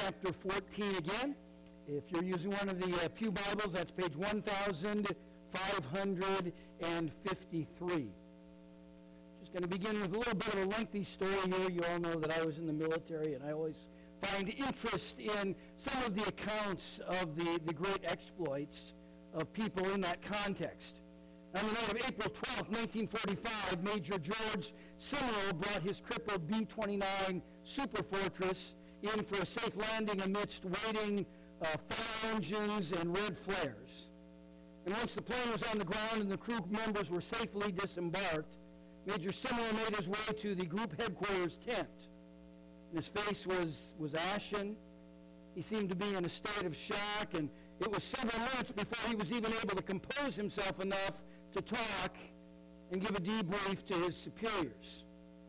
chapter 14 again. If you're using one of the Pew Bibles, that's page 1553. Just going to begin with a little bit of a lengthy story here. You all know that I was in the military, and I always find interest in some of the accounts of the great exploits of people in that context. On the night of April 12, 1945, Major George Simmel brought his crippled B-29 Superfortress in for a safe landing amidst waiting fire engines and red flares. And once the plane was on the ground and the crew members were safely disembarked, Major Simmel made his way to the group headquarters tent. And his face was ashen. He seemed to be in a state of shock, and it was several minutes before he was even able to compose himself enough to talk and give a debrief to his superiors.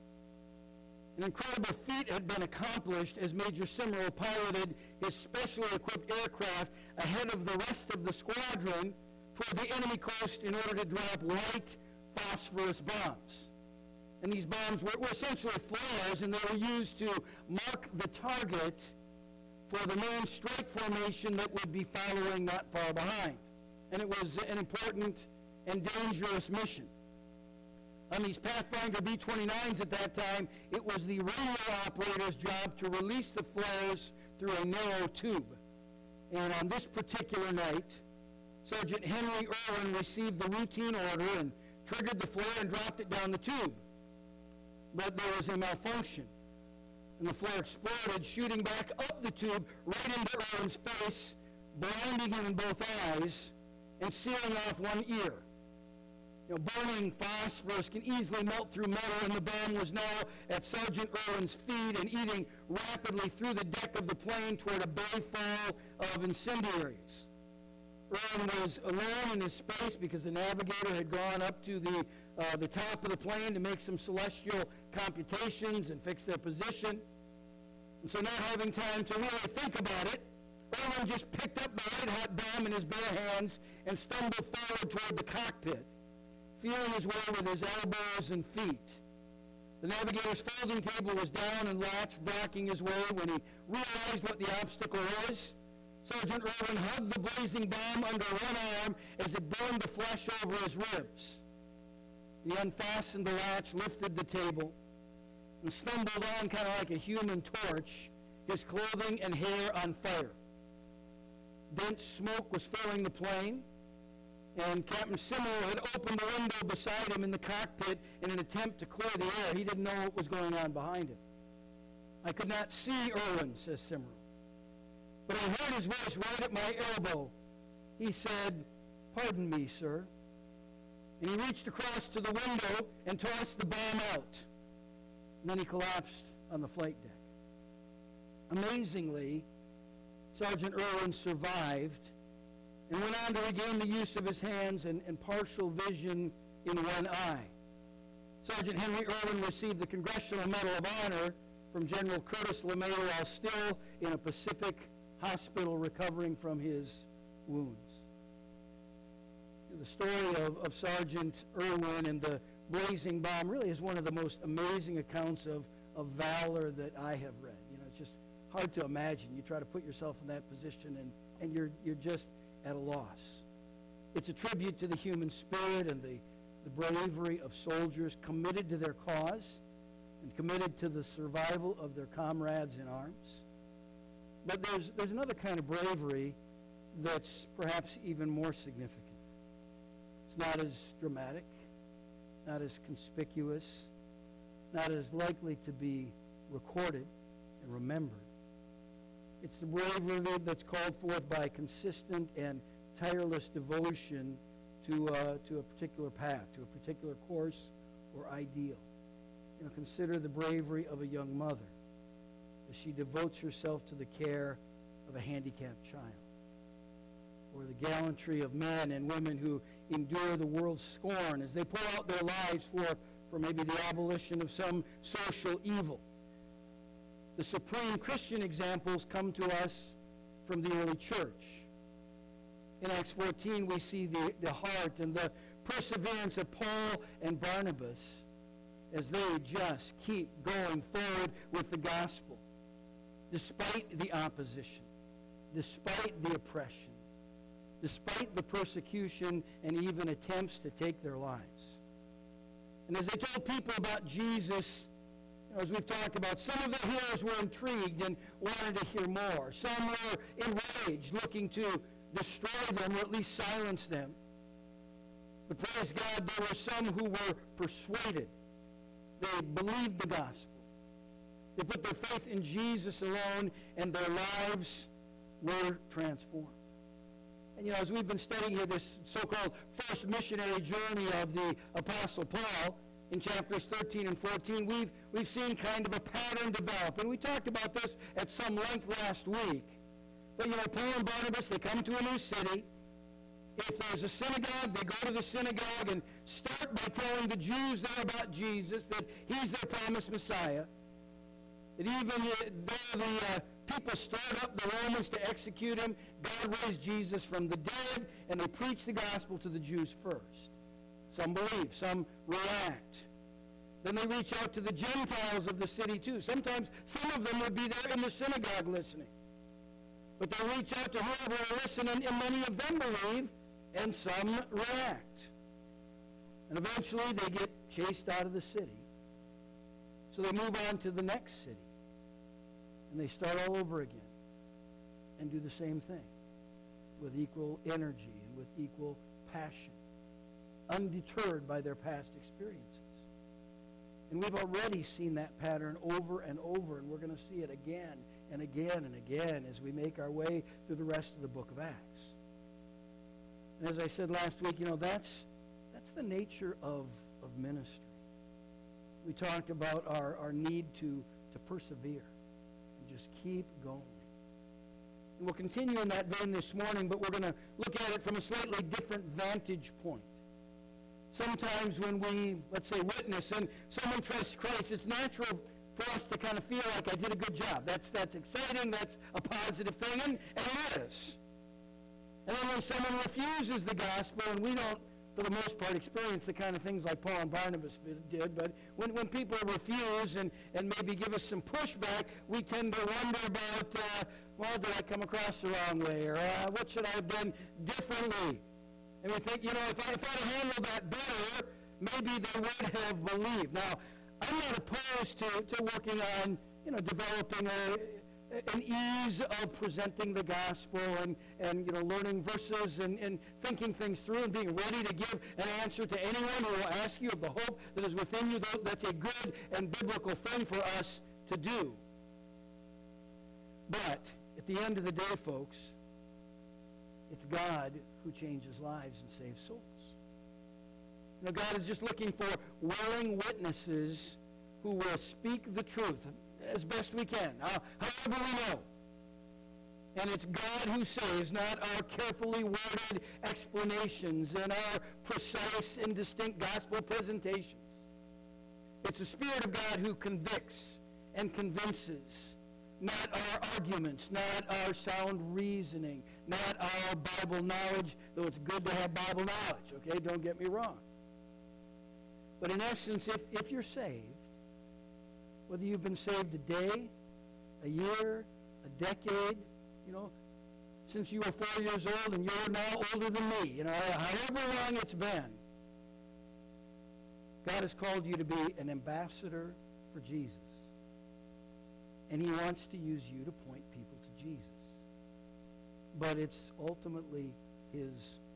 An incredible feat had been accomplished as Major Simmel piloted his specially equipped aircraft ahead of the rest of the squadron toward the enemy coast in order to drop white phosphorus bombs. And these bombs were essentially flares, and they were used to mark the target for the main strike formation that would be following not far behind. And it was an important and dangerous mission. On these Pathfinder B-29s at that time, it was the radio operator's job to release the flares through a narrow tube. And on this particular night, Sergeant Henry Irwin received the routine order and triggered the flare and dropped it down the tube. But there was a malfunction, and the flare exploded, shooting back up the tube right into Irwin's face, blinding him in both eyes and sealing off one ear. Burning phosphorus can easily melt through metal, and the bomb was now at Sergeant Irwin's feet and eating rapidly through the deck of the plane toward a bay full of incendiaries. Irwin was alone in his space because the navigator had gone up to the top of the plane to make some celestial computations and fix their position. And so not having time to really think about it, Irwin just picked up the red-hot bomb in his bare hands and stumbled forward toward the cockpit, feeling his way with his elbows and feet. The navigator's folding table was down and latch blocking his way. When he realized what the obstacle was, Sergeant Irwin hugged the blazing bomb under one arm as it burned the flesh over his ribs. He unfastened the latch, lifted the table, and stumbled on kind of like a human torch, his clothing and hair on fire. Dense smoke was filling the plane, and Captain Simmel had opened the window beside him in the cockpit in an attempt to clear the air. He didn't know what was going on behind him. "I could not see Irwin," says Simmel, "but I heard his voice right at my elbow. He said, 'Pardon me, sir.' And he reached across to the window and tossed the bomb out. And then he collapsed on the flight deck." Amazingly, Sergeant Irwin survived and went on to regain the use of his hands and partial vision in one eye. Sergeant Henry Irwin received the Congressional Medal of Honor from General Curtis LeMay while still in a Pacific hospital recovering from his wounds. The story of Sergeant Irwin and the blazing bomb really is one of the most amazing accounts of valor that I have read. It's just hard to imagine. You try to put yourself in that position, and you're just at a loss. It's a tribute to the human spirit and the bravery of soldiers committed to their cause and committed to the survival of their comrades in arms. But there's another kind of bravery that's perhaps even more significant. It's not as dramatic, not as conspicuous, not as likely to be recorded and remembered. It's the bravery that's called forth by consistent and tireless devotion to a particular path, to a particular course or ideal. Consider the bravery of a young mother as she devotes herself to the care of a handicapped child, or the gallantry of men and women who endure the world's scorn as they pour out their lives for maybe the abolition of some social evil. The supreme Christian examples come to us from the early church. In Acts 14, we see the heart and the perseverance of Paul and Barnabas as they just keep going forward with the gospel. despite the opposition, despite the oppression, despite the persecution and even attempts to take their lives. And as they told people about Jesus, as we've talked about, some of the hearers were intrigued and wanted to hear more. Some were enraged, looking to destroy them or at least silence them. But praise God, there were some who were persuaded. They believed the gospel. They put their faith in Jesus alone, and their lives were transformed. And as we've been studying here this so-called first missionary journey of the Apostle Paul, in chapters 13 and 14, we've seen kind of a pattern develop. And we talked about this at some length last week. But, Paul and Barnabas, they come to a new city. If there's a synagogue, they go to the synagogue and start by telling the Jews there about Jesus, that he's their promised Messiah. That even though the people stirred up the Romans to execute him, God raised Jesus from the dead, and they preach the gospel to the Jews first. Some believe, some react. Then they reach out to the Gentiles of the city too. Sometimes some of them would be there in the synagogue listening. But they reach out to whoever will listen, and many of them believe, and some react. And eventually they get chased out of the city. So they move on to the next city. And they start all over again and do the same thing with equal energy and with equal passion, undeterred by their past experiences. And we've already seen that pattern over and over, and we're going to see it again and again and again as we make our way through the rest of the book of Acts. And as I said last week, that's the nature of ministry. We talked about our need to persevere and just keep going. And we'll continue in that vein this morning, but we're going to look at it from a slightly different vantage point. Sometimes when we, let's say, witness and someone trusts Christ, it's natural for us to kind of feel like I did a good job. That's exciting. That's a positive thing, and it is. And then when someone refuses the gospel, and we don't, for the most part, experience the kind of things like Paul and Barnabas did, but when people refuse and maybe give us some pushback, we tend to wonder about, did I come across the wrong way? Or what should I have done differently? And we think, if I'd handled that better, maybe they would have believed. Now, I'm not opposed to working on, developing an ease of presenting the gospel and learning verses and thinking things through and being ready to give an answer to anyone who will ask you of the hope that is within you. That's a good and biblical thing for us to do. But at the end of the day, folks, it's God who changes lives and saves souls. God is just looking for willing witnesses who will speak the truth as best we can, however we know. And it's God who saves, not our carefully worded explanations and our precise and distinct gospel presentations. It's the Spirit of God who convicts and convinces, not our arguments, not our sound reasoning, not our Bible knowledge, though it's good to have Bible knowledge, okay? Don't get me wrong. But in essence, if you're saved, whether you've been saved a day, a year, a decade, since you were 4 years old and you're now older than me, however long it's been, God has called you to be an ambassador for Jesus. And he wants to use you to point people to Jesus. But it's ultimately his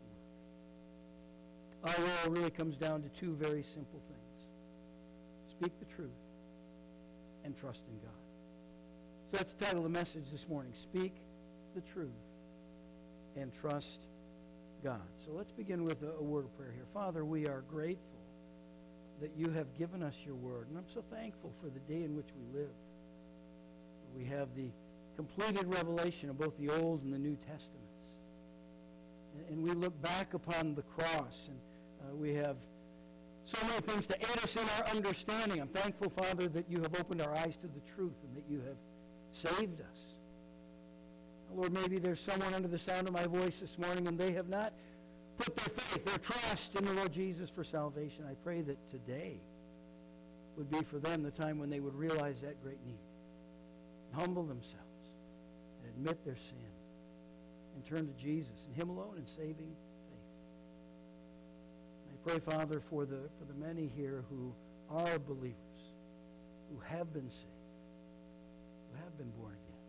work. Our role really comes down to two very simple things. Speak the truth and trust in God. So that's the title of the message this morning. Speak the truth and trust God. So let's begin with a word of prayer here. Father, we are grateful that you have given us your word. And I'm so thankful for the day in which we live. We have the completed revelation of both the Old and the New Testaments. And we look back upon the cross, and we have so many things to aid us in our understanding. I'm thankful, Father, that you have opened our eyes to the truth and that you have saved us. Lord, maybe there's someone under the sound of my voice this morning and they have not put their faith, their trust in the Lord Jesus for salvation. I pray that today would be for them the time when they would realize that great need. and humble themselves and admit their sin and turn to Jesus and Him alone in saving faith. I pray, Father, for the many here who are believers, who have been saved, who have been born again.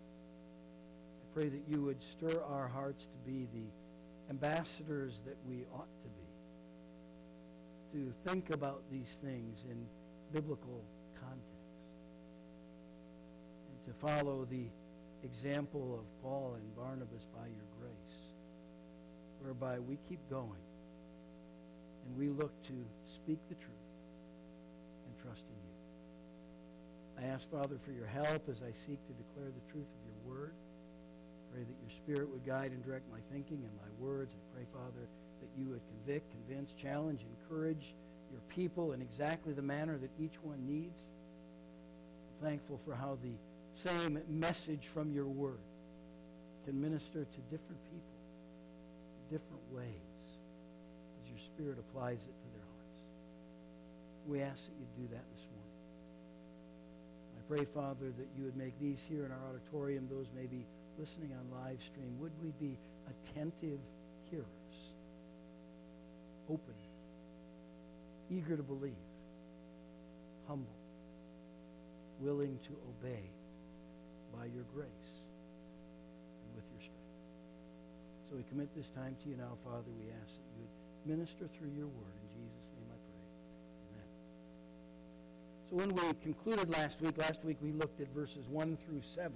I pray that you would stir our hearts to be the ambassadors that we ought to be, to think about these things in biblical context, and to follow the example of Paul and Barnabas by your grace, whereby we keep going and we look to speak the truth and trust in you. I ask, Father, for your help as I seek to declare the truth of your word. Pray that your Spirit would guide and direct my thinking and my words. I pray, Father, that you would convict, convince, challenge, encourage your people in exactly the manner that each one needs. I'm thankful for how the same message from your word can minister to different people in different ways as your Spirit applies it to their hearts. We ask that you do that this morning. I pray, Father, that you would make these here in our auditorium, those maybe listening on live stream, would we be attentive hearers, open, eager to believe, humble, willing to obey by your grace and with your strength. So we commit this time to you now, Father. We ask that you would minister through your word. In Jesus' name I pray. Amen. So when we concluded last week we looked at verses 1 through 7.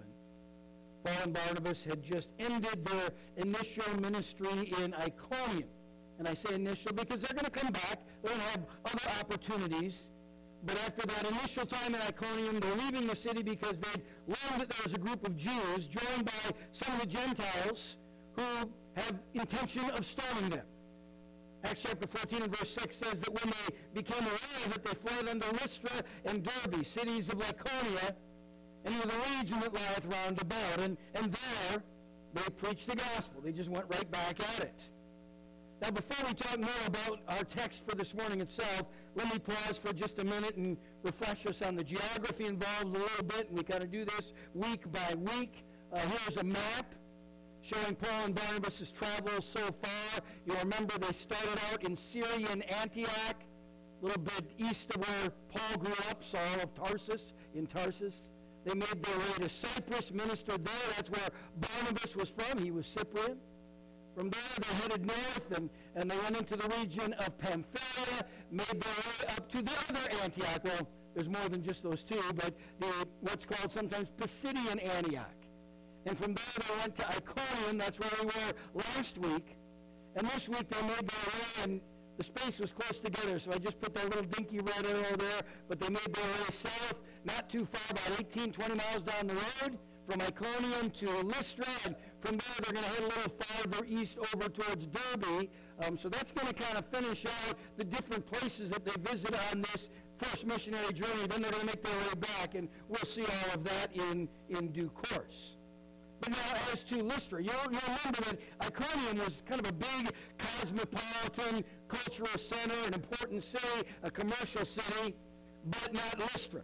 Paul and Barnabas had just ended their initial ministry in Iconium. And I say initial because they're going to come back. They're going to have other opportunities. But after that initial time in Iconium, they're leaving the city because they'd learned that there was a group of Jews joined by some of the Gentiles who have intention of stoning them. Acts chapter 14 and verse 6 says that when they became aware of it, they fled unto Lystra and Derbe, cities of Lycaonia, and into the region that lieth round about. And there they preached the gospel. They just went right back at it. Now, before we talk more about our text for this morning itself, let me pause for just a minute and refresh us on the geography involved a little bit. And we kind of do this week by week. Here's a map showing Paul and Barnabas' travels so far. You'll remember they started out in Syrian Antioch, a little bit east of where Paul grew up, Saul of Tarsus, in Tarsus. They made their way to Cyprus, ministered there. That's where Barnabas was from. He was Cyprian. From there, they headed north, and they went into the region of Pamphylia, made their way up to the other Antioch. Well, there's more than just those two, but what's called sometimes Pisidian Antioch. And from there, they went to Iconium. That's where we were last week. And this week, they made their way, and the space was close together, so I just put that little dinky red arrow there. But they made their way south, not too far, about 18, 20 miles down the road, from Iconium to Lystra, and from there they're going to head a little farther east over towards Derbe. So that's going to kind of finish out the different places that they visit on this first missionary journey. Then they're going to make their way back, and we'll see all of that in due course. But now as to Lystra, you'll remember that Iconium was kind of a big cosmopolitan cultural center, an important city, a commercial city, but not Lystra.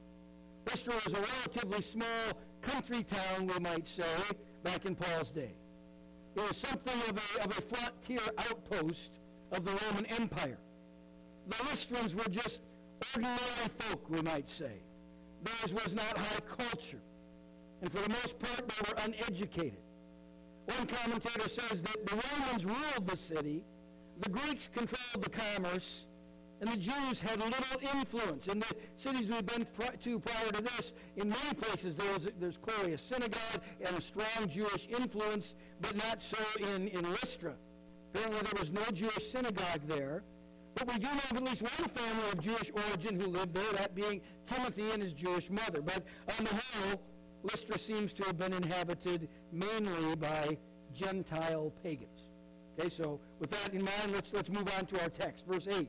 Lystra was a relatively small country town, we might say, back in Paul's day. It was something of a frontier outpost of the Roman Empire. The Lystrans were just ordinary folk, we might say. Theirs was not high culture. And for the most part, they were uneducated. One commentator says that the Romans ruled the city, the Greeks controlled the commerce, and the Jews had little influence. In the cities we've been to prior to this, in many places there's clearly a synagogue and a strong Jewish influence, but not so in Lystra. Apparently there was no Jewish synagogue there. But we do know of at least one family of Jewish origin who lived there, that being Timothy and his Jewish mother. But on the whole, Lystra seems to have been inhabited mainly by Gentile pagans. Okay, so with that in mind, let's move on to our text, verse 8.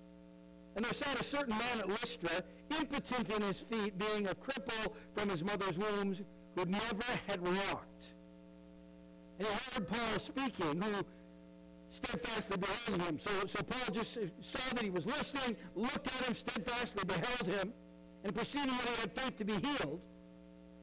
And there sat a certain man at Lystra, impotent in his feet, being a cripple from his mother's womb, who never had walked. And he heard Paul speaking, who steadfastly beheld him. So Paul just saw that he was listening, looked at him, steadfastly beheld him, and perceiving that he had faith to be healed,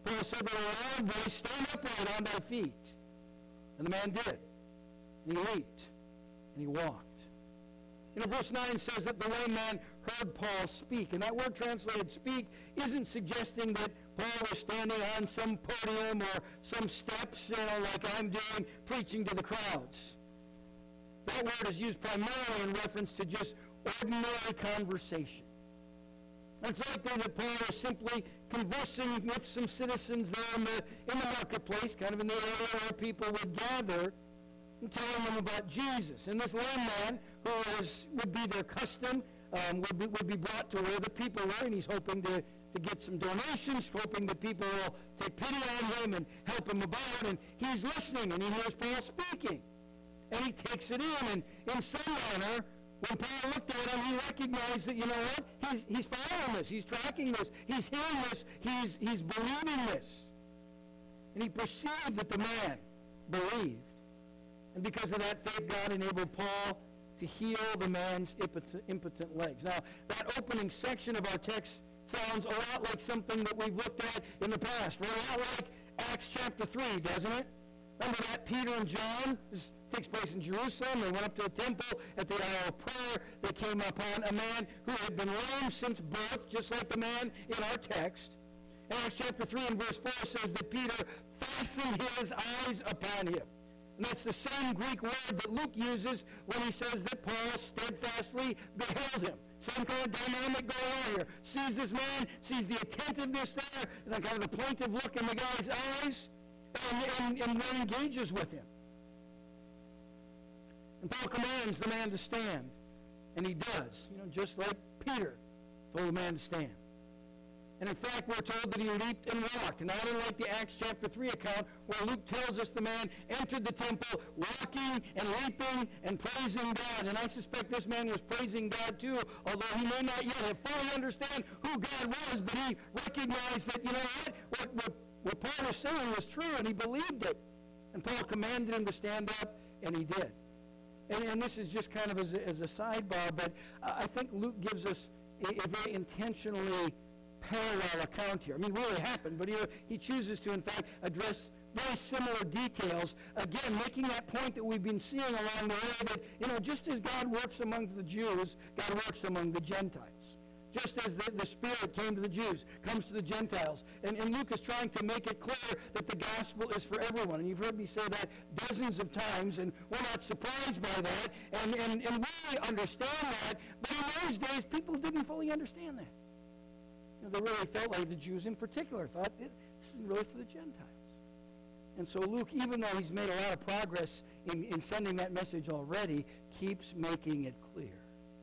Paul said with a loud voice, "Stand upright on thy feet." And the man did. And he leaped. And he walked. Verse 9 says that the lame man heard Paul speak. And that word translated speak isn't suggesting that Paul was standing on some podium or some steps, like I'm doing, preaching to the crowds. That word is used primarily in reference to just ordinary conversation. And it's likely that Paul was simply conversing with some citizens there in the marketplace, kind of in the area where people would gather, and telling them about Jesus. And this lame man, who would be their custom, would be brought to where the people were, and he's hoping to get some donations, hoping that people will take pity on him and help him about. And he's listening, and he hears Paul speaking. And he takes it in. And in some manner, when Paul looked at him, he recognized that, he's following this. He's tracking this. He's hearing this. He's believing this. And he perceived that the man believed. And because of that faith, God enabled Paul to heal the man's impotent legs. Now, that opening section of our text sounds a lot like something that we've looked at in the past. Right? A lot like Acts chapter 3, doesn't it? Remember that? Peter and John, this takes place in Jerusalem. They went up to the temple at the hour of prayer. They came upon a man who had been lame since birth, just like the man in our text. And Acts chapter 3 and verse 4 says that Peter fastened his eyes upon him. And that's the same Greek word that Luke uses when he says that Paul steadfastly beheld him. Some kind of dynamic going on here. Sees this man, sees the attentiveness there, and then kind of the plaintive look in the guy's eyes, and then engages with him. And Paul commands the man to stand, and he does, just like Peter told the man to stand. And in fact, we're told that he leaped and walked. And not unlike the Acts chapter 3 account, where Luke tells us the man entered the temple walking and leaping and praising God. And I suspect this man was praising God too, although he may not yet have fully understand who God was, but he recognized that, what Paul was saying was true, and he believed it. And Paul commanded him to stand up, and he did. And this is just kind of as a sidebar, but I think Luke gives us a very intentionally parallel account here. I mean, really happened, but he chooses to, in fact, address very similar details. Again, making that point that we've been seeing along the way that, just as God works among the Jews, God works among the Gentiles. Just as the Spirit came to the Jews, comes to the Gentiles. And Luke is trying to make it clear that the gospel is for everyone. And you've heard me say that dozens of times, and we're not surprised by that, and we understand that. But in those days, people didn't fully understand that. They really felt like the Jews in particular thought this is really for the Gentiles. And so Luke, even though he's made a lot of progress in sending that message already, keeps making it clear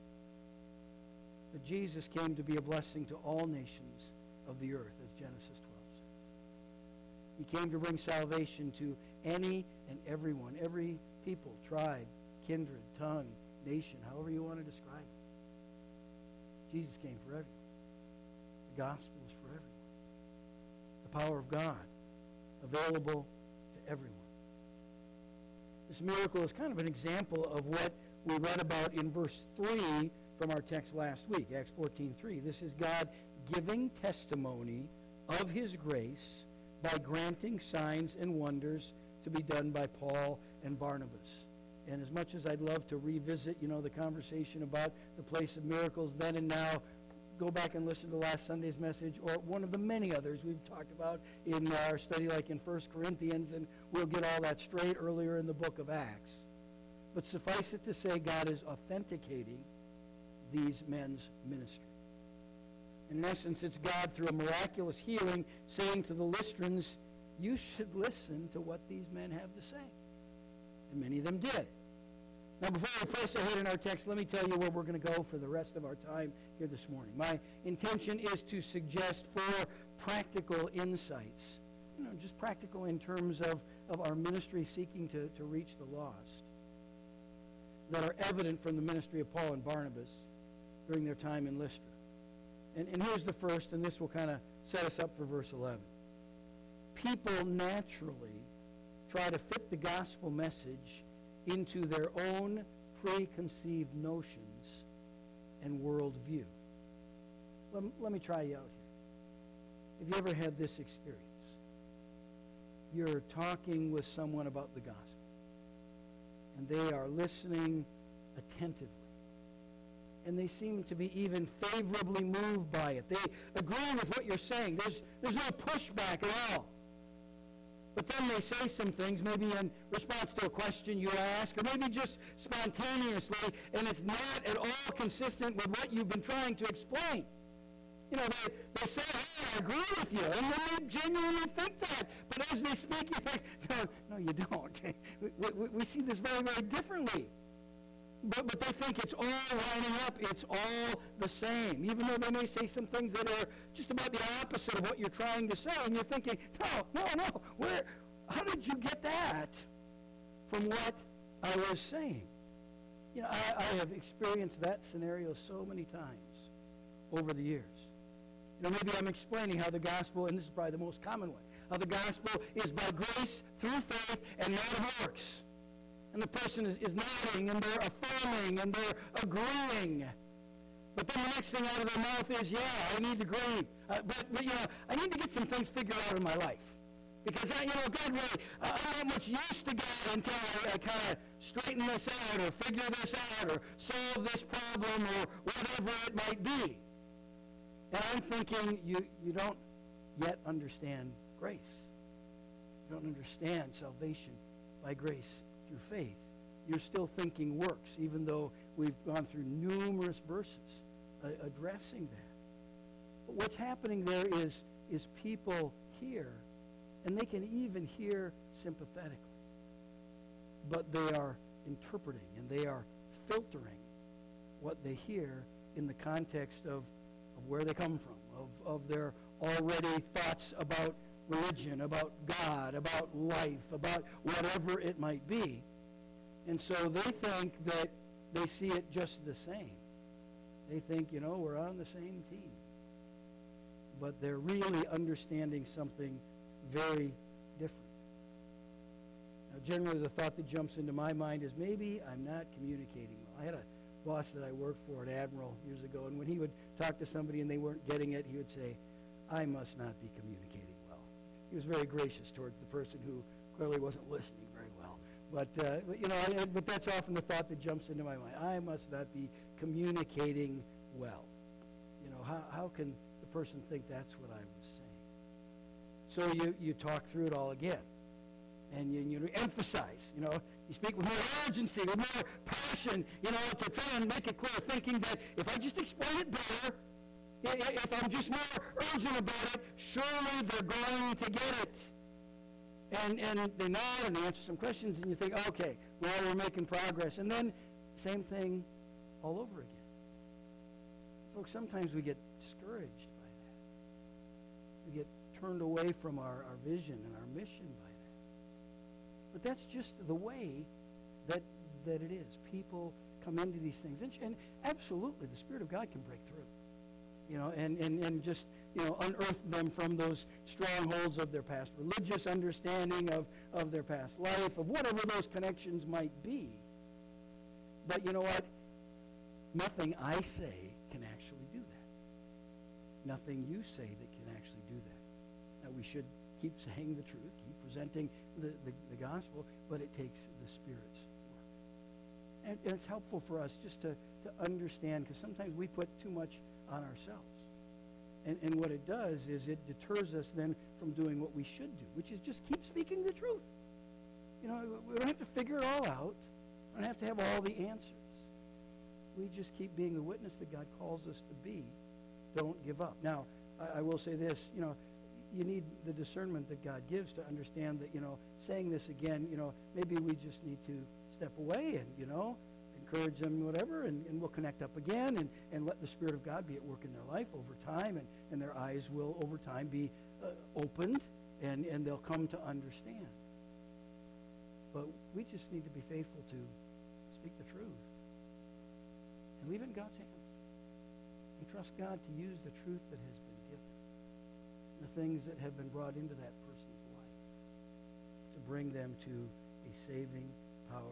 that Jesus came to be a blessing to all nations of the earth, as Genesis 12 says. He came to bring salvation to any and everyone, every people, tribe, kindred, tongue, nation, however you want to describe it. Jesus came for everyone. The gospel is for everyone. The power of God available to everyone. This miracle is kind of an example of what we read about in verse 3 from our text last week, Acts 14:3. This is God giving testimony of his grace by granting signs and wonders to be done by Paul and Barnabas. And as much as I'd love to revisit, the conversation about the place of miracles then and now, go back and listen to last Sunday's message or one of the many others we've talked about in our study, like in 1 Corinthians, and we'll get all that straight earlier in the book of Acts. But suffice it to say, God is authenticating these men's ministry. In essence, it's God, through a miraculous healing, saying to the Lystrans, you should listen to what these men have to say. And many of them did. Now, before we press ahead in our text, let me tell you where we're going to go for the rest of our time here this morning. My intention is to suggest 4 practical insights, just practical in terms of our ministry seeking to reach the lost, that are evident from the ministry of Paul and Barnabas during their time in Lystra. And here's the first, and this will kind of set us up for verse 11. People naturally try to fit the gospel message into their own preconceived notions and worldview. Let me try you out here. Have you ever had this experience? you're talking with someone about the gospel, and they are listening attentively, and they seem to be even favorably moved by it. They agree with what you're saying. There's no pushback at all. But then they say some things, maybe in response to a question you ask, or maybe just spontaneously, and it's not at all consistent with what you've been trying to explain. You know, they say, "Oh, I agree with you," and then they genuinely think that. But as they speak, you think, no, you don't. We see this very, very differently. But they think it's all lining up. It's all the same. Even though they may say some things that are just about the opposite of what you're trying to say. And you're thinking, no. How did you get that from what I was saying? You know, I have experienced that scenario so many times over the years. You know, maybe I'm explaining how the gospel, and this is probably the most common way, how the gospel is by grace through faith and not of works. And the person is nodding, and they're affirming, and they're agreeing. But then the next thing out of their mouth is, I need to agree. But I need to get some things figured out in my life. Because, God really, I'm not much use to God until I kind of straighten this out, or figure this out, or solve this problem, or whatever it might be. And I'm thinking, you don't yet understand grace. You don't understand salvation by grace through faith. You're still thinking works, even though we've gone through numerous verses addressing that. But what's happening there is people hear, and they can even hear sympathetically, but they are interpreting and they are filtering what they hear in the context of where they come from, of their already thoughts about religion, about God, about life, about whatever it might be. And so they think that they see it just the same. They think, we're on the same team. But they're really understanding something very different. Now, generally the thought that jumps into my mind is maybe I'm not communicating well. I had a boss that I worked for at Admiral years ago, and when he would talk to somebody and they weren't getting it, he would say, "I must not be communicating well." He was very gracious towards the person who clearly wasn't listening very well. But that's often the thought that jumps into my mind. I must not be communicating well. How can the person think that's what I was saying? So you talk through it all again, and you emphasize. You speak with more urgency, with more passion. To try and make it clear, thinking that if I just explain it better, if I'm just more urgent about it, surely they're going to get it. And they nod and they answer some questions, and you think, okay, well, we're making progress. And then same thing all over again. Folks, sometimes we get discouraged by that. We get turned away from our vision and our mission by that. But that's just the way that it is. People come into these things. And absolutely, the Spirit of God can break through. And just, unearth them from those strongholds of their past religious understanding of their past life, of whatever those connections might be. But you know what? Nothing I say can actually do that. Nothing you say that can actually do that. Now, we should keep saying the truth, keep presenting the gospel, but it takes the Spirit's work. And it's helpful for us just to understand, because sometimes we put too much on ourselves. And what it does is it deters us then from doing what we should do, which is just keep speaking the truth. We don't have to figure it all out. We don't have to have all the answers. We just keep being the witness that God calls us to be. Don't give up. Now, I will say this, you need the discernment that God gives to understand that, saying this again, maybe we just need to step away and, encourage them, whatever, and we'll connect up again and let the Spirit of God be at work in their life over time, and their eyes will over time be opened, and they'll come to understand. But we just need to be faithful to speak the truth and leave it in God's hands and trust God to use the truth that has been given, the things that have been brought into that person's life, to bring them to a saving power.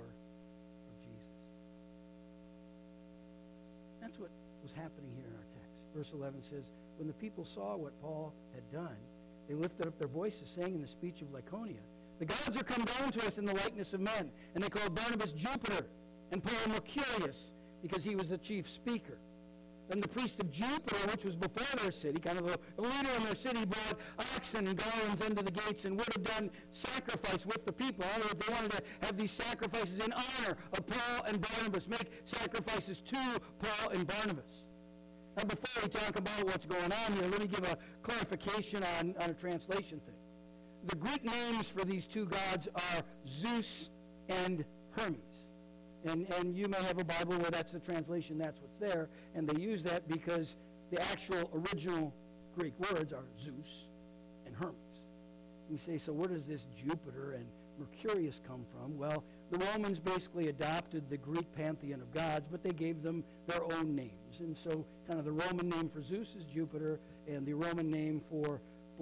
That's what was happening here in our text. Verse 11 says, when the people saw what Paul had done, they lifted up their voices, saying in the speech of Lycaonia, the gods are come down to us in the likeness of men. And they called Barnabas Jupiter and Paul Mercurius, because he was the chief speaker. Then the priest of Jupiter, which was before their city, kind of the leader in their city, brought oxen and garlands unto the gates and would have done sacrifice with the people. In other words, they wanted to have these sacrifices in honor of Paul and Barnabas, make sacrifices to Paul and Barnabas. Now, before we talk about what's going on here, let me give a clarification on a translation thing. The Greek names for these two gods are Zeus and Hermes. And you may have a Bible where that's the translation, that's what's there, and they use that because the actual original Greek words are Zeus and Hermes. You say, so where does this Jupiter and Mercurius come from? Well, the Romans basically adopted the Greek pantheon of gods, but they gave them their own names. And so kind of the Roman name for Zeus is Jupiter, and the Roman name for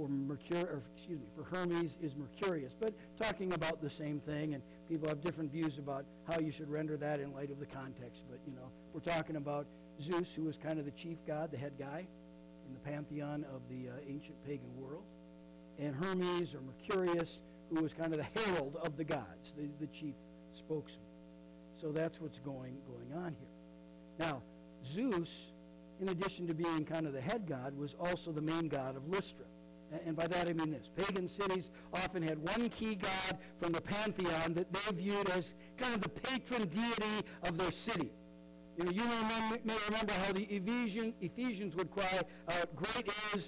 Hermes is Mercurius, but talking about the same thing, and people have different views about how you should render that in light of the context. But, we're talking about Zeus, who was kind of the chief god, the head guy in the pantheon of the ancient pagan world, and Hermes or Mercurius, who was kind of the herald of the gods, the chief spokesman. So that's what's going on here. Now, Zeus, in addition to being kind of the head god, was also the main god of Lystra. And by that I mean this. Pagan cities often had one key god from the pantheon that they viewed as kind of the patron deity of their city. You may remember how the Ephesians would cry out, great is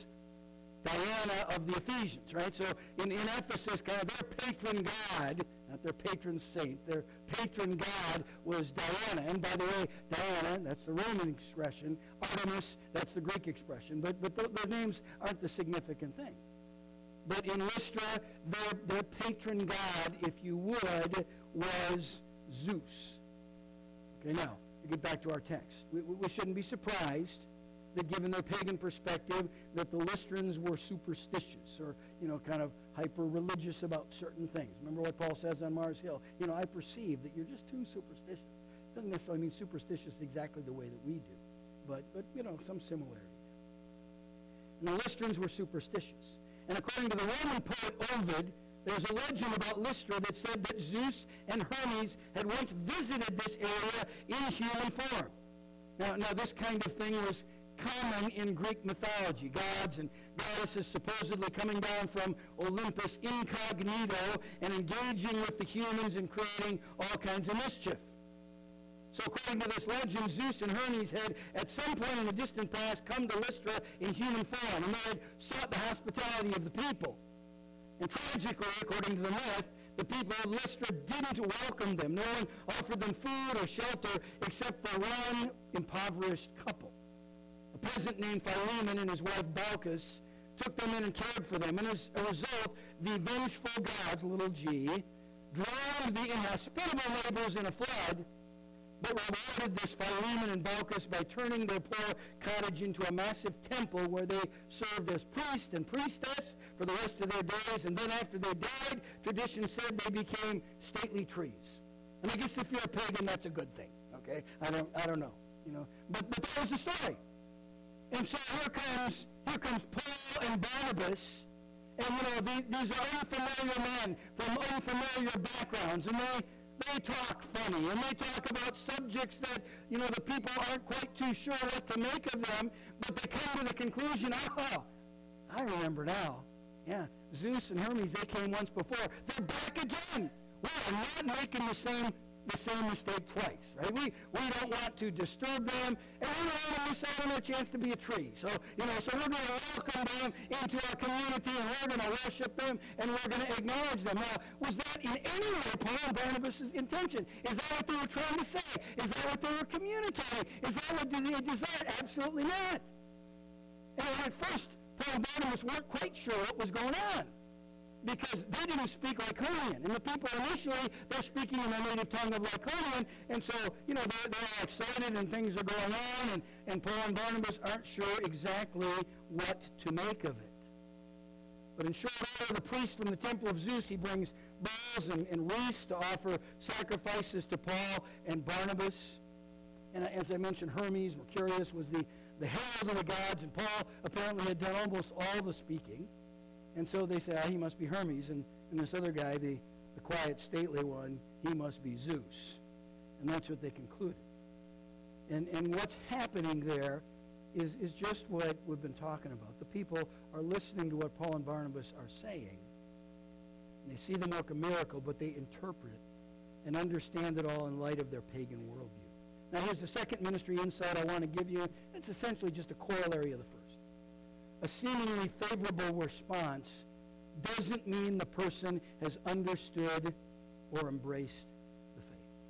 Diana of the Ephesians, right? So in Ephesus, kind of their patron god, not their patron saint, their patron god was Diana. And by the way, Diana, that's the Roman expression. Artemis, that's the Greek expression. But those names aren't the significant thing. But in Lystra, their patron god, if you would, was Zeus. Okay, now, to get back to our text. We shouldn't be surprised that given their pagan perspective, that the Lystrans were superstitious or, kind of hyper-religious about certain things. Remember what Paul says on Mars Hill? I perceive that you're just too superstitious. It doesn't necessarily mean superstitious exactly the way that we do, but some similarity. And the Lystrans were superstitious. And according to the Roman poet Ovid, there's a legend about Lystra that said that Zeus and Hermes had once visited this area in human form. Now this kind of thing was common in Greek mythology. Gods and goddesses supposedly coming down from Olympus incognito and engaging with the humans and creating all kinds of mischief. So according to this legend, Zeus and Hermes had at some point in the distant past come to Lystra in human form, and they had sought the hospitality of the people. And tragically, according to the myth, the people of Lystra didn't welcome them. No one offered them food or shelter except for one impoverished couple. A peasant named Philemon and his wife Baucis took them in and cared for them. And as a result, the vengeful gods, little g, drowned the inhospitable neighbors in a flood, but rewarded this Philemon and Baucis by turning their poor cottage into a massive temple where they served as priest and priestess for the rest of their days. And then after they died, tradition said they became stately trees. And I guess if you're a pagan, that's a good thing. Okay, I don't know, But that was the story. And so here comes Paul and Barnabas, and these are unfamiliar men from unfamiliar backgrounds, and they talk funny, and they talk about subjects that the people aren't quite too sure what to make of them, but they come to the conclusion, I remember now. Yeah, Zeus and Hermes, they came once before. They're back again. We are not making the same mistake twice, right? We don't want to disturb them, and we don't want to miss out on their chance to be a tree. So, so we're going to welcome them into our community, and we're going to worship them, and we're going to acknowledge them. Now, was that in any way Paul and Barnabas' intention? Is that what they were trying to say? Is that what they were communicating? Is that what they desired? Absolutely not. And at first, Paul and Barnabas weren't quite sure what was going on, because they didn't speak Lycaonian. And the people initially, they're speaking in their native tongue of Lycaonian, and so, they're all excited and things are going on, and Paul and Barnabas aren't sure exactly what to make of it. But in short order, the priest from the temple of Zeus, he brings bulls and wreaths to offer sacrifices to Paul and Barnabas. And as I mentioned, Hermes, Mercurius, was the herald of the gods, and Paul apparently had done almost all the speaking. And so they say, he must be Hermes. And this other guy, the quiet, stately one, he must be Zeus. And that's what they concluded. And what's happening there is just what we've been talking about. The people are listening to what Paul and Barnabas are saying. And they see them work a miracle, but they interpret it and understand it all in light of their pagan worldview. Now here's the second ministry insight I want to give you. It's essentially just a corollary of the first. A seemingly favorable response doesn't mean the person has understood or embraced the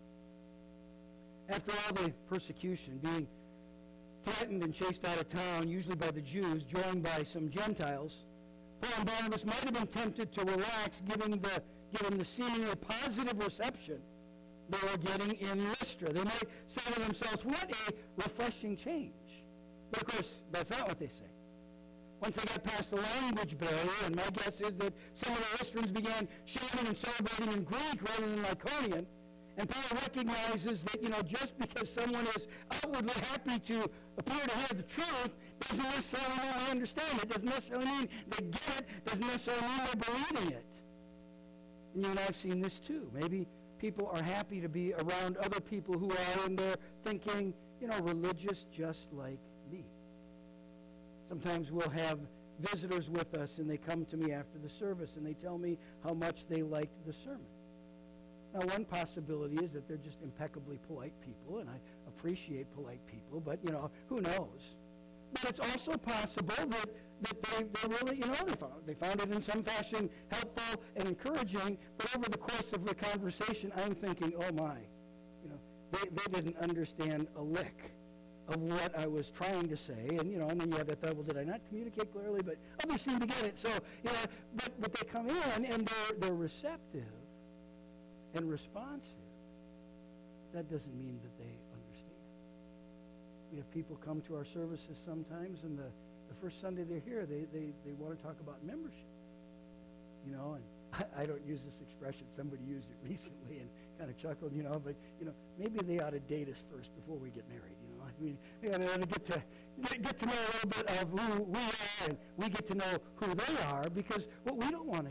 faith. After all the persecution, being threatened and chased out of town, usually by the Jews, joined by some Gentiles, Paul and Barnabas might have been tempted to relax, given the seemingly positive reception they were getting in Lystra. They might say to themselves, what a refreshing change. But of course, that's not what they say. Once they got past the language barrier, and my guess is that some of the Lystrans began shouting and celebrating in Greek rather than Lycaonian, and Paul recognizes that, just because someone is outwardly happy to appear to have the truth doesn't necessarily mean they understand it, doesn't necessarily mean they get it, doesn't necessarily mean they're believing it. And you and I have seen this too. Maybe people are happy to be around other people who are in there thinking, religious just like me. Sometimes we'll have visitors with us, and they come to me after the service, and they tell me how much they liked the sermon. Now, one possibility is that they're just impeccably polite people, and I appreciate polite people, but, who knows? But it's also possible that they really, they found it in some fashion helpful and encouraging, but over the course of the conversation, I'm thinking, oh my, they didn't understand a lick of what I was trying to say, and then you have that thought, well, did I not communicate clearly? But others seem to get it. So, but they come in and they're receptive and responsive. That doesn't mean that they understand. We have people come to our services sometimes, and the first Sunday they're here, they want to talk about membership. And I don't use this expression. Somebody used it recently and kind of chuckled, but, maybe they ought to date us first before we get married, I mean, we ought to get to know a little bit of who we are, and we get to know who they are, because what we don't want to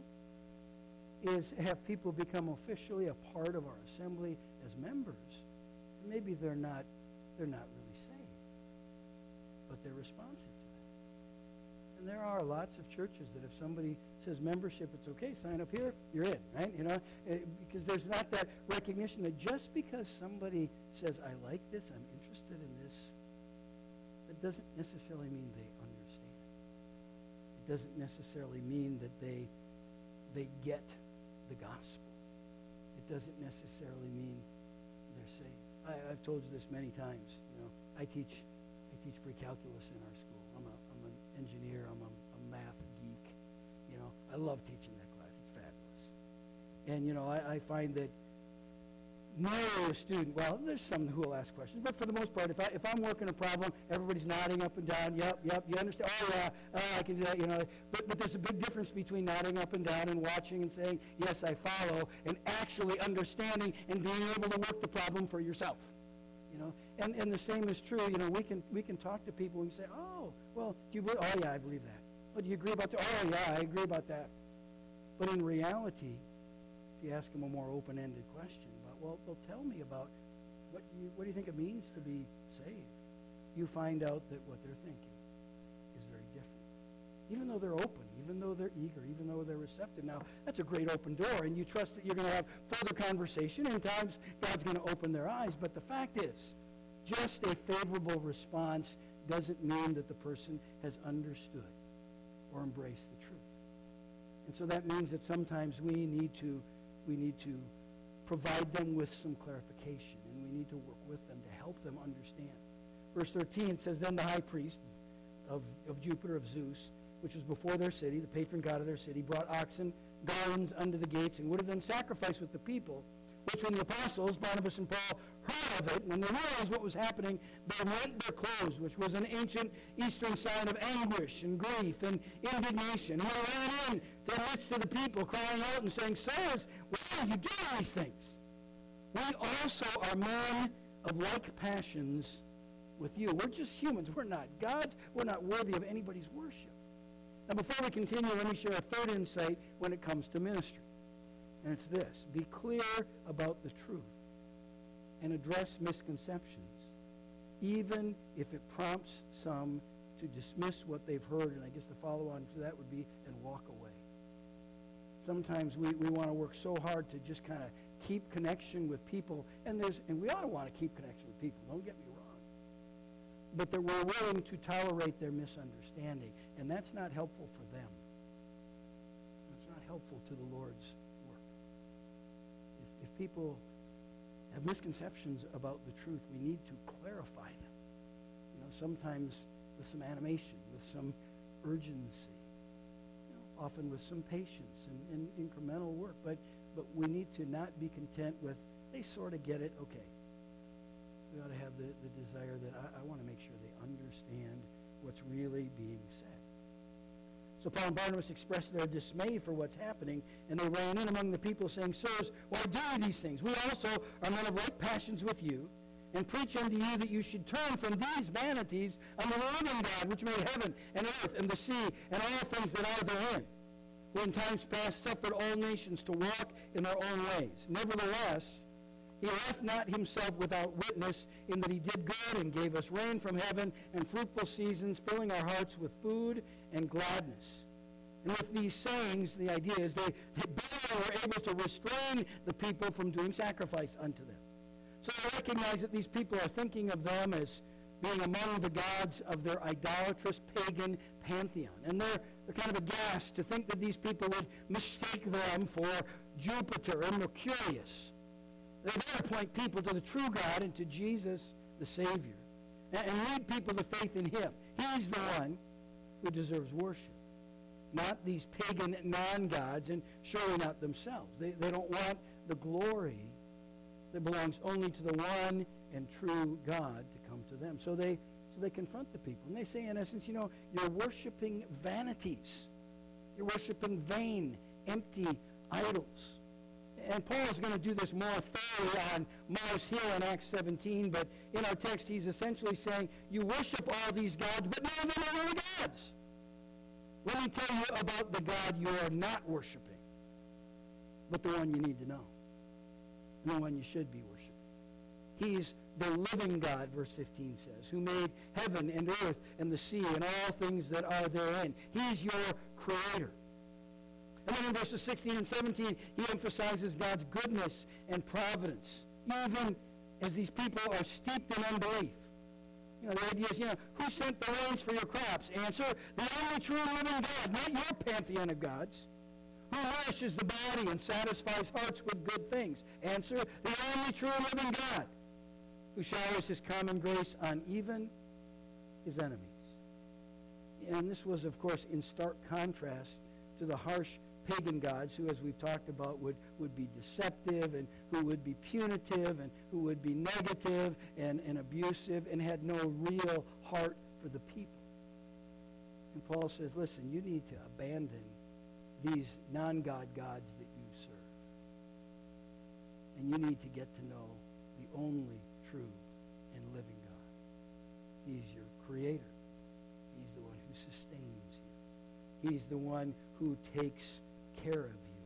do is have people become officially a part of our assembly as members. And maybe they're not really saved, but they're responsive to that. And there are lots of churches that if somebody says membership, it's okay, sign up here, you're in, right? Because there's not that recognition that just because somebody says, I like this, I'm interested in this, that doesn't necessarily mean they understand. It doesn't necessarily mean that they get the gospel. It doesn't necessarily mean they're saved. I've told you this many times. I teach pre-calculus in our school. I'm an engineer. I'm a math geek. I love teaching that class. It's fabulous. And I find that no student, well, there's some who will ask questions, but for the most part, if I'm working a problem, everybody's nodding up and down. Yep, you understand? Oh yeah, I can do that. But there's a big difference between nodding up and down and watching and saying, yes, I follow, and actually understanding and being able to work the problem for yourself. And the same is true. We can talk to people and say, oh, well, do you believe? Oh yeah, I believe that. Oh, do you agree about that? Oh yeah, I agree about that. But in reality, if you ask them a more open-ended question, well, tell me about what do you think it means to be saved? You find out that what they're thinking is very different. Even though they're open, even though they're eager, even though they're receptive. Now, that's a great open door, and you trust that you're going to have further conversation, and at times God's going to open their eyes. But the fact is, just a favorable response doesn't mean that the person has understood or embraced the truth. And so that means that sometimes we need to provide them with some clarification, and we need to work with them to help them understand. Verse 13 says, then the high priest of Jupiter, of Zeus, which was before their city, the patron god of their city, brought oxen, garlands unto the gates, and would have done sacrifice with the people, which when the apostles, Barnabas and Paul, heard of it, when they realized what was happening, they rent their clothes, which was an ancient Eastern sign of anguish and grief and indignation. And they ran in to the midst of the people, crying out and saying, sirs, why are you doing these things? We also are men of like passions with you. We're just humans. We're not gods. We're not worthy of anybody's worship. Now, before we continue, let me share a third insight when it comes to ministry. And it's this: be clear about the truth and address misconceptions, even if it prompts some to dismiss what they've heard. And I guess the follow-on to that would be, and walk away. Sometimes we want to work so hard to just kind of keep connection with people, and we ought to want to keep connection with people, don't get me wrong. But that we're willing to tolerate their misunderstanding, and that's not helpful for them. It's not helpful to the Lord's work. If people have misconceptions about the truth, we need to clarify them. Sometimes with some animation, with some urgency, often with some patience and incremental work. But we need to not be content with, they sort of get it, okay. We ought to have the desire that I want to make sure they understand what's really being said. So Paul and Barnabas expressed their dismay for what's happening, and they ran in among the people saying, Sirs, why do you these things? We also are men of like passions with you, and preach unto you that you should turn from these vanities unto the living God, which made heaven and earth and the sea and all things that are therein, who in times past suffered all nations to walk in their own ways. Nevertheless, he left not himself without witness, in that he did good and gave us rain from heaven and fruitful seasons, filling our hearts with food and gladness. And with these sayings, the idea is they barely were able to restrain the people from doing sacrifice unto them. So they recognize that these people are thinking of them as being among the gods of their idolatrous pagan pantheon. And they're kind of aghast to think that these people would mistake them for Jupiter and Mercurius. They're there to point people to the true God and to Jesus, the Savior, and lead people to faith in him. He's the one who deserves worship, not these pagan non-gods, and surely not themselves. They don't want the glory that belongs only to the one and true God to come to them. So they confront the people, and they say, in essence, you're worshiping vanities. You're worshiping vain, empty idols. And Paul is going to do this more thoroughly on Mars Hill in Acts 17, but in our text he's essentially saying, you worship all these gods, but none of them are really gods. Let me tell you about the God you are not worshiping, but the one you need to know, and the one you should be worshiping. He's the living God, verse 15 says, who made heaven and earth and the sea and all things that are therein. He's your creator. And then in verses 16 and 17, he emphasizes God's goodness and providence, even as these people are steeped in unbelief. The idea is, who sent the rains for your crops? Answer, the only true living God, not your pantheon of gods. Who nourishes the body and satisfies hearts with good things? Answer, the only true living God, who showers his common grace on even his enemies. And this was, of course, in stark contrast to the harsh pagan gods who, as we've talked about, would be deceptive and who would be punitive and who would be negative and abusive and had no real heart for the people. And Paul says, listen, you need to abandon these non-God gods that you serve. And you need to get to know the only true and living God. He's your creator. He's the one who sustains you. He's the one who takes care of you.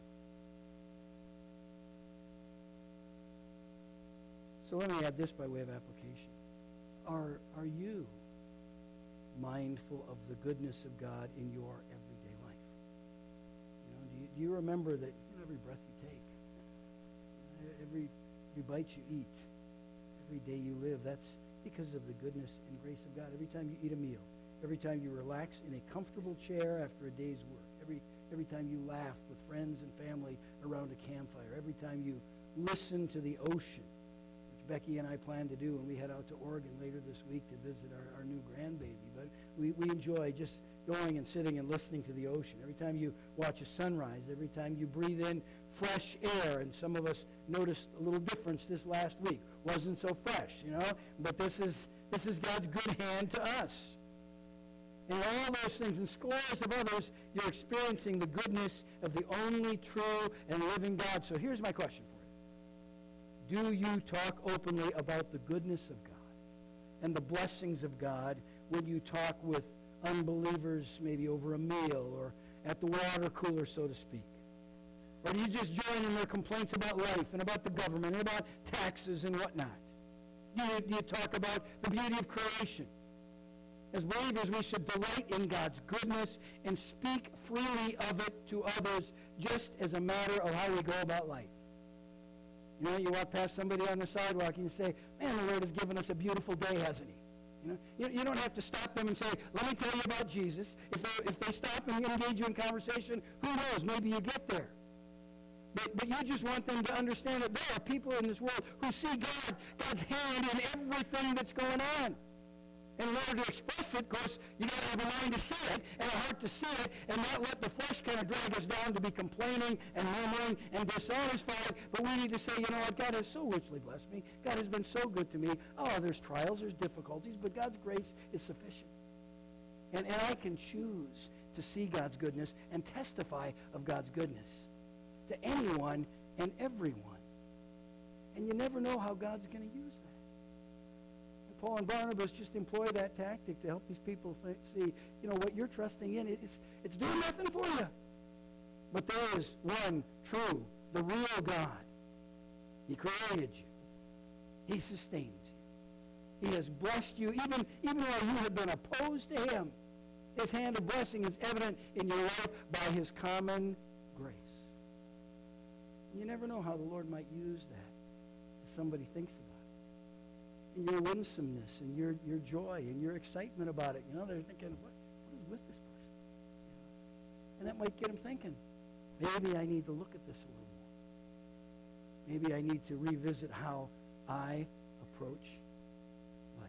So let me add this by way of application. Are you mindful of the goodness of God in your everyday life? Do you remember that every breath you take, every bite you eat, every day you live, that's because of the goodness and grace of God. Every time you eat a meal, every time you relax in a comfortable chair after a day's work, every time you laugh with friends and family around a campfire, every time you listen to the ocean, which Becky and I plan to do when we head out to Oregon later this week to visit our new grandbaby. But we enjoy just going and sitting and listening to the ocean. Every time you watch a sunrise, every time you breathe in fresh air, and some of us noticed a little difference this last week. Wasn't so fresh, but this is God's good hand to us. And all those things and scores of others, you're experiencing the goodness of the only true and living God. So here's my question for you. Do you talk openly about the goodness of God and the blessings of God when you talk with unbelievers maybe over a meal or at the water cooler, so to speak? Or do you just join in their complaints about life and about the government and about taxes and whatnot? Do you talk about the beauty of creation? As believers, we should delight in God's goodness and speak freely of it to others just as a matter of how we go about life. You know, you walk past somebody on the sidewalk and you say, man, the Lord has given us a beautiful day, hasn't he? You don't have to stop them and say, let me tell you about Jesus. If they stop and engage you in conversation, who knows, maybe you get there. But you just want them to understand that there are people in this world who see God's hand in everything that's going on. And in order to express it, of course, you got to have a mind to see it and a heart to see it and not let the flesh kind of drag us down to be complaining and murmuring and dissatisfied. But we need to say, you know what, God has so richly blessed me. God has been so good to me. Oh, there's trials, there's difficulties, but God's grace is sufficient. And I can choose to see God's goodness and testify of God's goodness to anyone and everyone. And you never know how God's going to use that. Paul and Barnabas just employ that tactic to help these people see, you know, what you're trusting in, it's doing nothing for you. But there is one true, the real God. He created you. He sustains you. He has blessed you, even while you have been opposed to him. His hand of blessing is evident in your life by his common grace. And you never know how the Lord might use that as somebody thinks about it. And your winsomeness and your joy and your excitement about it. You know, they're thinking, what is with this person? And that might get them thinking, maybe I need to look at this a little more. Maybe I need to revisit how I approach life.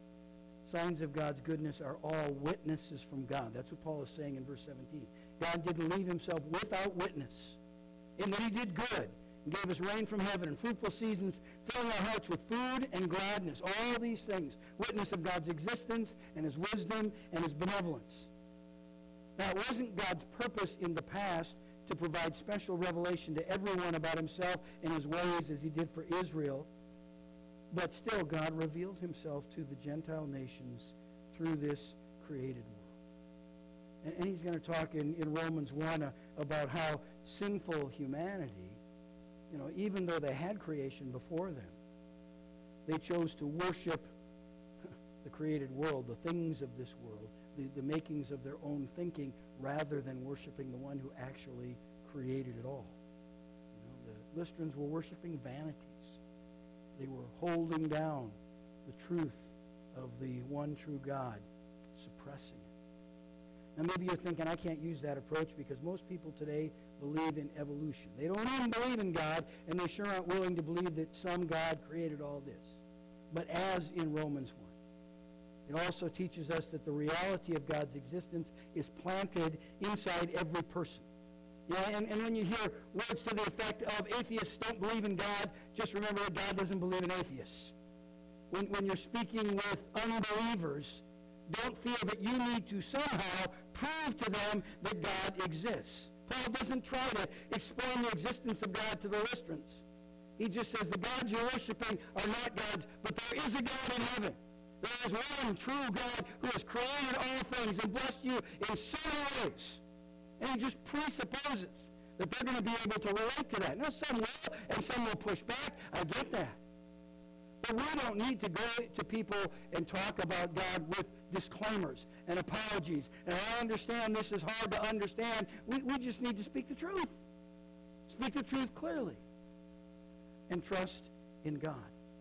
Signs of God's goodness are all witnesses from God. That's what Paul is saying in verse 17. God didn't leave himself without witness, in that he did good and gave us rain from heaven and fruitful seasons, filling our hearts with food and gladness. All these things, witness of God's existence and his wisdom and his benevolence. Now, it wasn't God's purpose in the past to provide special revelation to everyone about himself and his ways as he did for Israel, but still God revealed himself to the Gentile nations through this created world. And he's going to talk in Romans 1 about how sinful humanity, you know, even though they had creation before them, they chose to worship the created world, the things of this world, the makings of their own thinking, rather than worshiping the one who actually created it all. You know, the Lystrans were worshiping vanities. They were holding down the truth of the one true God, suppressing it. Now maybe you're thinking, I can't use that approach because most people today believe in evolution. They don't even believe in God, and they sure aren't willing to believe that some God created all this. But as in Romans 1, it also teaches us that the reality of God's existence is planted inside every person. Yeah, and when you hear words to the effect of atheists don't believe in God, just remember that God doesn't believe in atheists. When you're speaking with unbelievers, don't feel that you need to somehow prove to them that God exists. Paul doesn't try to explain the existence of God to the Lystrans. He just says the gods you're worshiping are not gods, but there is a God in heaven. There is one true God who has created all things and blessed you in so many ways. And he just presupposes that they're going to be able to relate to that. Now, some will, and some will push back. I get that. But we don't need to go to people and talk about God with disclaimers and apologies. And I understand this is hard to understand. We just need to speak the truth. Speak the truth clearly. And trust in God.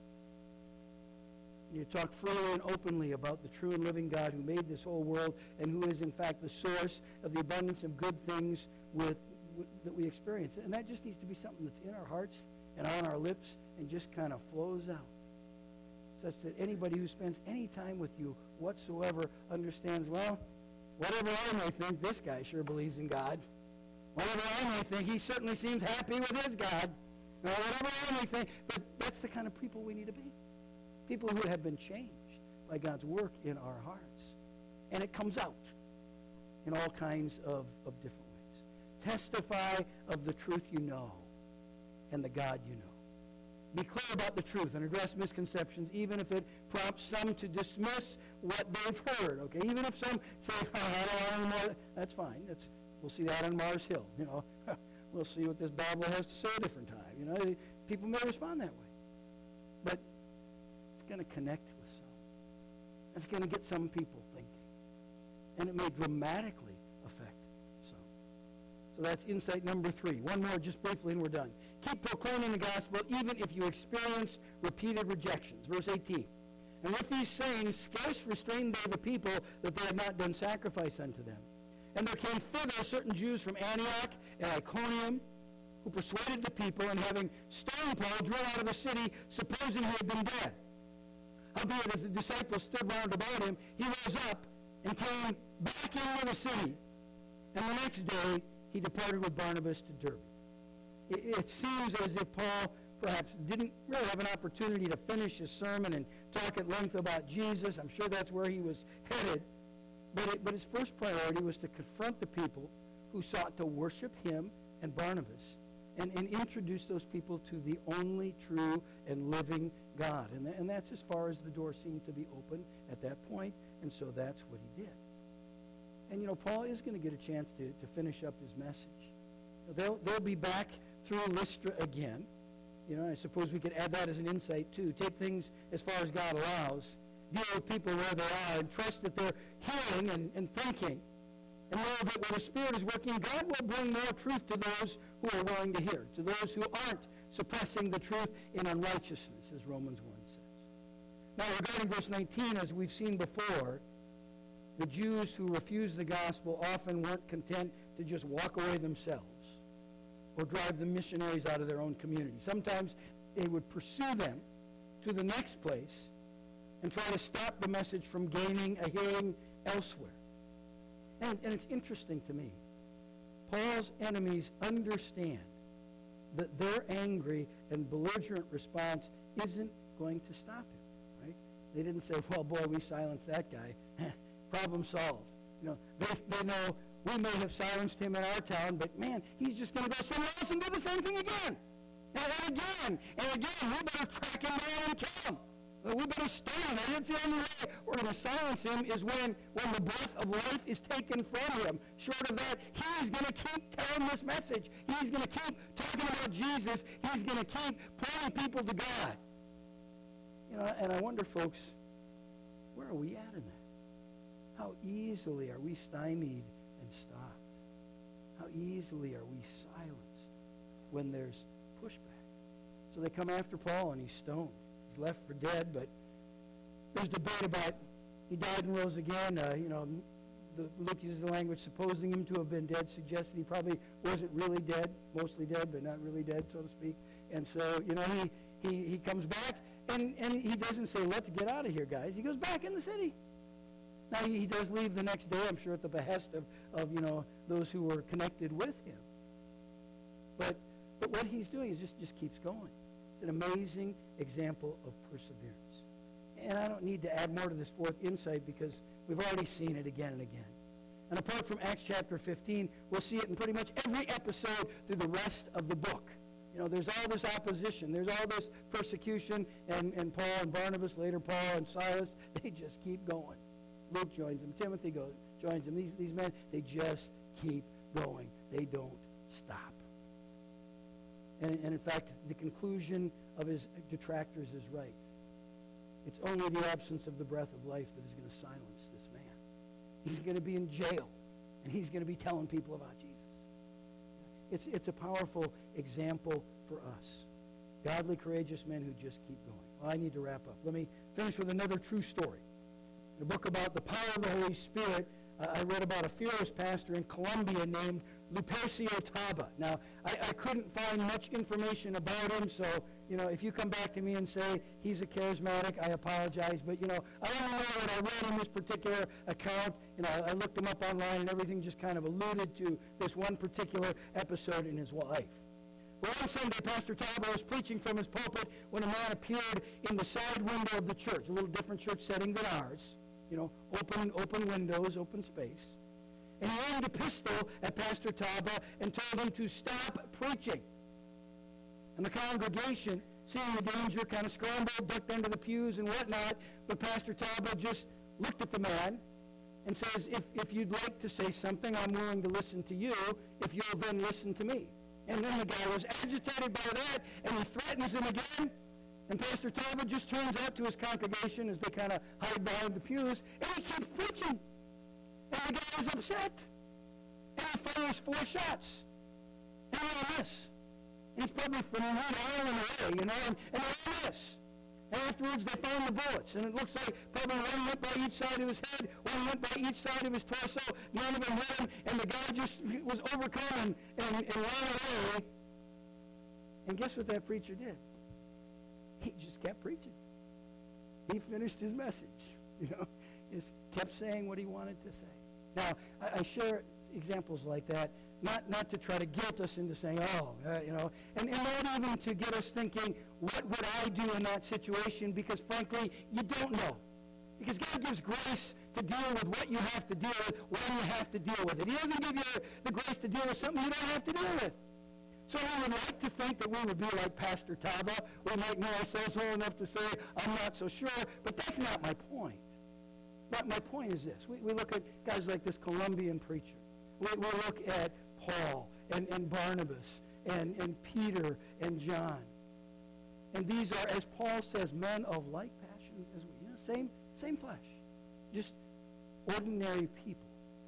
You talk freely and openly about the true and living God who made this whole world and who is, in fact, the source of the abundance of good things that we experience. And that just needs to be something that's in our hearts and on our lips and just kind of flows out, such that anybody who spends any time with you whatsoever understands, well, whatever I may think, this guy sure believes in God. Whatever I may think, he certainly seems happy with his God. Whatever I may think, but that's the kind of people we need to be. People who have been changed by God's work in our hearts. And it comes out in all kinds of different ways. Testify of the truth you know and the God you know. Be clear about the truth and address misconceptions, even if it prompts some to dismiss what they've heard, okay? Even if some say, I don't want any more, that's fine. We'll see that on Mars Hill, We'll see what this babbler has to say a different time, People may respond that way. But it's going to connect with some. It's going to get some people thinking. And it may dramatically affect some. So that's insight number 3. One more just briefly and we're done. Keep proclaiming the gospel even if you experience repeated rejections. Verse 18. And with these sayings, scarce restrained they the people that they had not done sacrifice unto them. And there came thither certain Jews from Antioch and Iconium, who persuaded the people, and having stoned Paul, drew out of the city, supposing he had been dead. Howbeit, as the disciples stood round about him, he rose up and came back into the city. And the next day, he departed with Barnabas to Derbe. It seems as if Paul perhaps didn't really have an opportunity to finish his sermon and talk at length about Jesus. I'm sure that's where he was headed. But his first priority was to confront the people who sought to worship him and Barnabas and introduce those people to the only true and living God. And that's as far as the door seemed to be open at that point, and so that's what he did. And, Paul is going to get a chance to finish up his message. They'll be back through Lystra again. I suppose we could add that as an insight, too. Take things as far as God allows. Deal with people where they are and trust that they're hearing and thinking. And know that when the Spirit is working, God will bring more truth to those who are willing to hear, to those who aren't suppressing the truth in unrighteousness, as Romans 1 says. Now, regarding verse 19, as we've seen before, the Jews who refused the gospel often weren't content to just walk away themselves or drive the missionaries out of their own community. Sometimes they would pursue them to the next place and try to stop the message from gaining a hearing elsewhere. And it's interesting to me. Paul's enemies understand that their angry and belligerent response isn't going to stop him, right? They didn't say, well, boy, we silenced that guy. Problem solved. They know we may have silenced him in our town, but man, he's just going to go somewhere else and do the same thing again. And again. We better track him down and kill him. We better stone him. That's the only way we're going to silence him is when the breath of life is taken from him. Short of that, he's going to keep telling this message. He's going to keep talking about Jesus. He's going to keep pointing people to God. And I wonder, folks, where are we at in that? How easily are we stymied and stopped? How easily are we silenced when there's pushback? So they come after Paul and he's stoned. He's left for dead, but there's debate about he died and rose again. Luke uses the language supposing him to have been dead, suggesting he probably wasn't really dead, mostly dead, but not really dead, so to speak. And so, he comes back, and he doesn't say, let's get out of here, guys. He goes back in the city. Now, he does leave the next day, I'm sure at the behest of those who were connected with him. But what he's doing is just keeps going. It's an amazing example of perseverance. And I don't need to add more to this fourth insight because we've already seen it again and again. And apart from Acts chapter 15, we'll see it in pretty much every episode through the rest of the book. There's all this opposition. There's all this persecution. And Paul and Barnabas, later Paul and Silas, they just keep going. Luke joins them. Timothy joins them. These men, they just keep going. They don't stop. And in fact, the conclusion of his detractors is right. It's only the absence of the breath of life that is going to silence this man. He's going to be in jail, and he's going to be telling people about Jesus. It's a powerful example for us. Godly, courageous men who just keep going. Well, I need to wrap up. Let me finish with another true story. In a book about the power of the Holy Spirit, I read about a fearless pastor in Colombia named Lupercio Taba. Now, I couldn't find much information about him, so, if you come back to me and say he's a charismatic, I apologize. But, I don't know what I read in this particular account. I looked him up online, and everything just kind of alluded to this one particular episode in his life. Well, one Sunday, Pastor Taba was preaching from his pulpit when a man appeared in the side window of the church, a little different church setting than ours. Open windows, open space. And he aimed a pistol at Pastor Taba and told him to stop preaching. And the congregation, seeing the danger, kind of scrambled, ducked under the pews and whatnot, but Pastor Taba just looked at the man and says, if you'd like to say something, I'm willing to listen to you if you'll then listen to me. And then the guy was agitated by that, and he threatens him again. And Pastor Talbot just turns out to his congregation as they kind of hide behind the pews, and he keeps preaching. And the guy is upset. And he fires 4 shots. And they all miss. And he's probably from an island away, and they all miss. And afterwards, they found the bullets. And it looks like probably one went by each side of his head, one went by each side of his torso. None of them hit him, and the guy just was overcome and ran away. And guess what that preacher did? He just kept preaching. He finished his message, Just kept saying what he wanted to say. Now, I share examples like that, not to try to guilt us into saying, and not even to get us thinking, what would I do in that situation? Because frankly, you don't know. Because God gives grace to deal with what you have to deal with when you have to deal with it. He doesn't give you the grace to deal with something you don't have to deal with. So we would like to think that we would be like Pastor Taba. We might know ourselves well enough to say, I'm not so sure, but that's not my point. My point is this. We look at guys like this Colombian preacher. We look at Paul and Barnabas and Peter and John. And these are, as Paul says, men of like passions as we. Same flesh. Just ordinary people.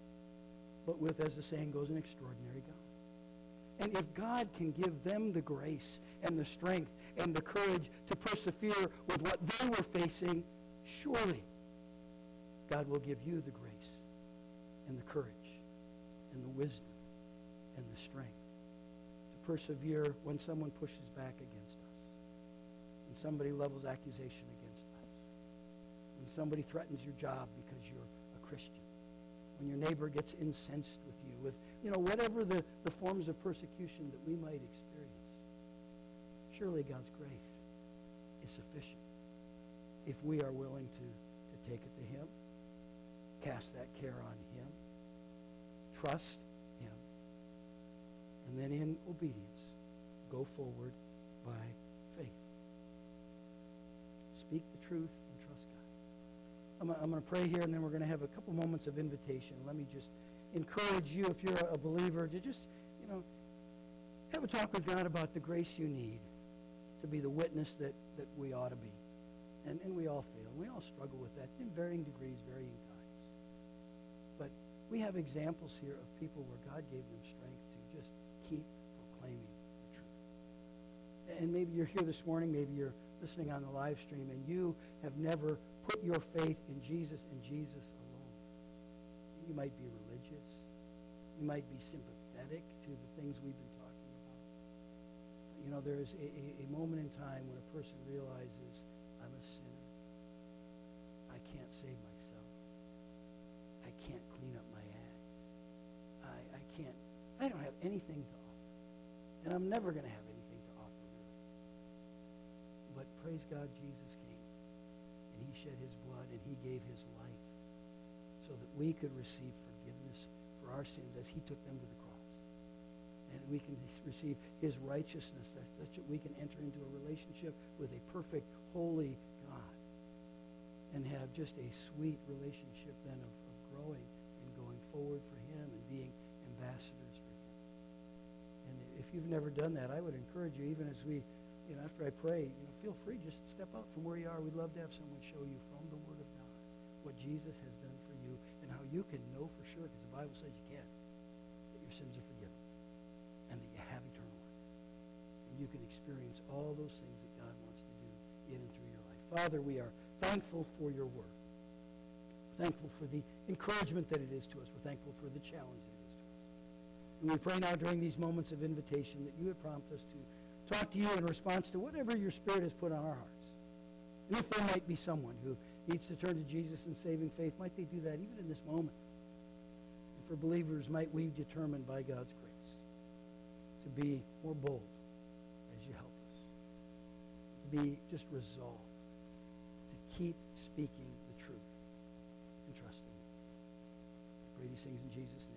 But with, as the saying goes, an extraordinary God. And if God can give them the grace and the strength and the courage to persevere with what they were facing, surely God will give you the grace and the courage and the wisdom and the strength to persevere when someone pushes back against us, when somebody levels accusation against us, when somebody threatens your job because you're a Christian, when your neighbor gets incensed with you, with whatever the forms of persecution that we might experience. Surely God's grace is sufficient if we are willing to take it to him, cast that care on him, trust him, and then in obedience, go forward by faith. Speak the truth and trust God. I'm going to pray here, and then we're going to have a couple moments of invitation. Let me just encourage you, if you're a believer, to just, have a talk with God about the grace you need to be the witness that we ought to be. And we all fail. We all struggle with that in varying degrees, varying times. But we have examples here of people where God gave them strength to just keep proclaiming the truth. And maybe you're here this morning, maybe you're listening on the live stream, and you have never put your faith in Jesus and Jesus alone. You might be religious. You might be sympathetic to the things we've been talking about. There is a moment in time when a person realizes, I'm a sinner. I can't save myself. I can't clean up my act. I don't have anything to offer. And I'm never going to have anything to offer, really. But praise God, Jesus came. And he shed his blood and he gave his life so that we could receive forgiveness for our sins as he took them to the cross. And we can receive his righteousness such that we can enter into a relationship with a perfect, holy God and have just a sweet relationship then of growing and going forward for him and being ambassadors for him. And if you've never done that, I would encourage you, even as we, after I pray, feel free, just step out from where you are. We'd love to have someone show you from the Word of God what Jesus has done for you and how you can know for sure, because the Bible says you can, that your sins are forgiven and that you have eternal life. And you can experience all those things that God wants to do in and through your life. Father, we are thankful for your Word. We're thankful for the encouragement that it is to us. We're thankful for the challenge that it is to us. And we pray now during these moments of invitation that you would prompt us to talk to you in response to whatever your Spirit has put on our hearts. And if there might be someone who needs to turn to Jesus in saving faith, might they do that even in this moment? And for believers, might we determine by God's grace to be more bold as you help us, to be just resolved, to keep speaking the truth and trusting you. I pray these things in Jesus' name.